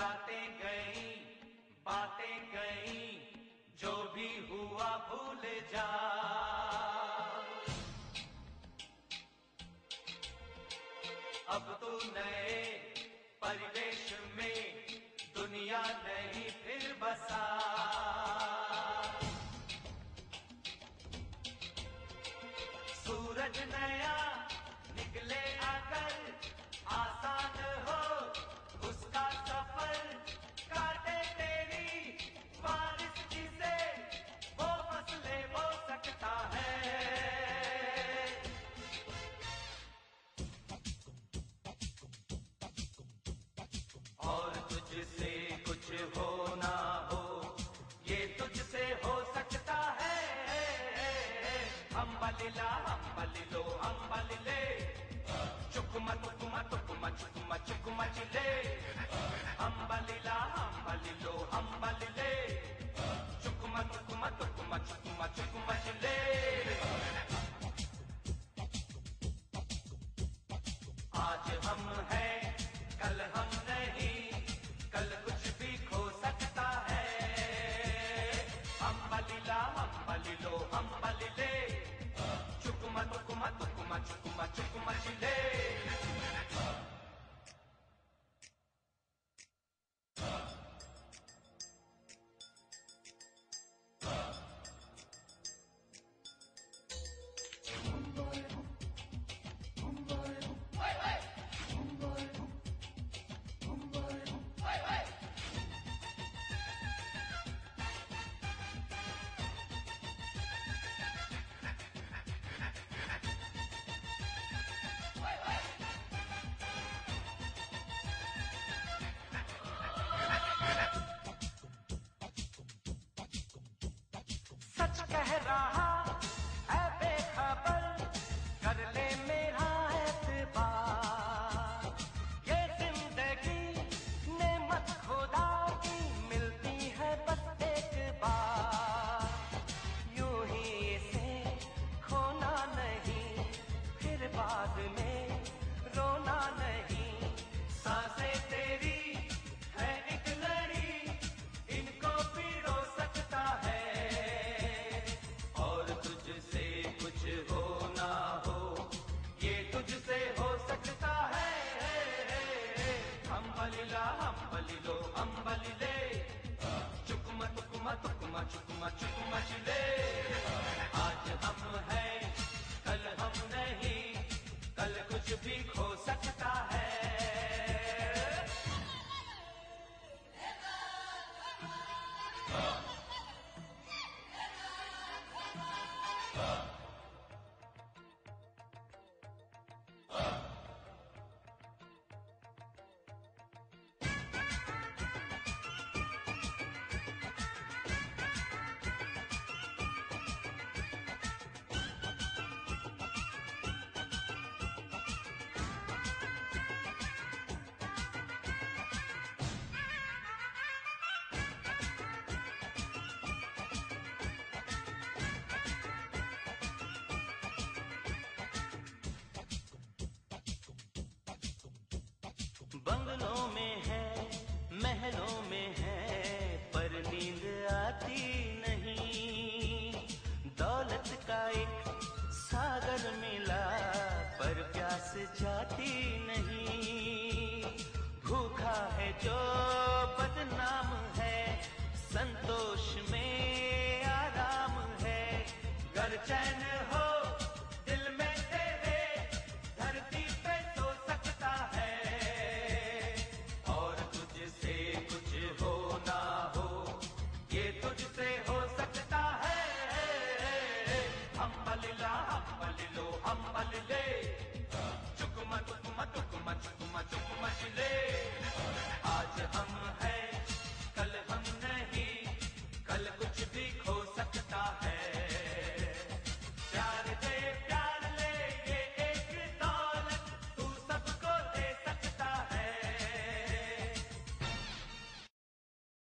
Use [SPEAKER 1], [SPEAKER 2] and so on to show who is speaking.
[SPEAKER 1] रातें गई, बातें गई, जो भी हुआ भूल जा। अब तू नए परिवेश में दुनिया नहीं फिर बसा। सूरज नया निकले आकर, आसान हो उसका सफर, काटे तेरी बारिश जिसे वो फसले बो सकता है। और तुझसे कुछ हो ना हो, ये तुझसे हो सकता है। अंबलिला अंबलिलो अंबलिले, चुकुमा तुकुमा तुकुमा चुकुमा चुकुमा चिले। अंबलिला अंबलिलो अंबलिले, चुकुमा तुकुमा तुकुमा चुकुमा चुकुमा चिले। आज हम हैं कल हम नहीं, कल कुछ भी खो सकता है। अंबलिला अंबलिलो अंबलिले, चुकुमा तुकुमा तुकुमा चुकुमा चुकुमा चिले। सच कह रहा है बेखबर, कर ले मेरा एतबार। ये जिंदगी नेमत खुदा की मिलती है बस एक बार। यूं ही इसे खोना नहीं, फिर बाद में रोना नहीं। सांसें तेरी है एक लड़ी, इनको पिरो सकता है। और तुझसे कुछ हो ना हो, ये तुझसे हो सकता है। अंबलिला अंबलिलो अंबलिले, चुकुमा तुकुमा तुकुमा चुकुमा चुकुमा चिले। आज हम हैं कल हम नहीं, कल कुछ भी खो सकता है। बंगलों में है महलों में है, पर नींद आती नहीं। दौलत का एक सागर मिला, पर प्यास जाती नहीं। भूखा है जो बदनाम है, संतोष में आराम है। घर चैन हो दिल में तेरे, धरती पे सो सकता है। और तुझसे कुछ हो ना हो, ये तुझसे हो सकता है। अंबलिला अंबलिलो अंबलिले, चुकुमा तुकुमा तुकुमा चुकुमा चुकुमा चिले।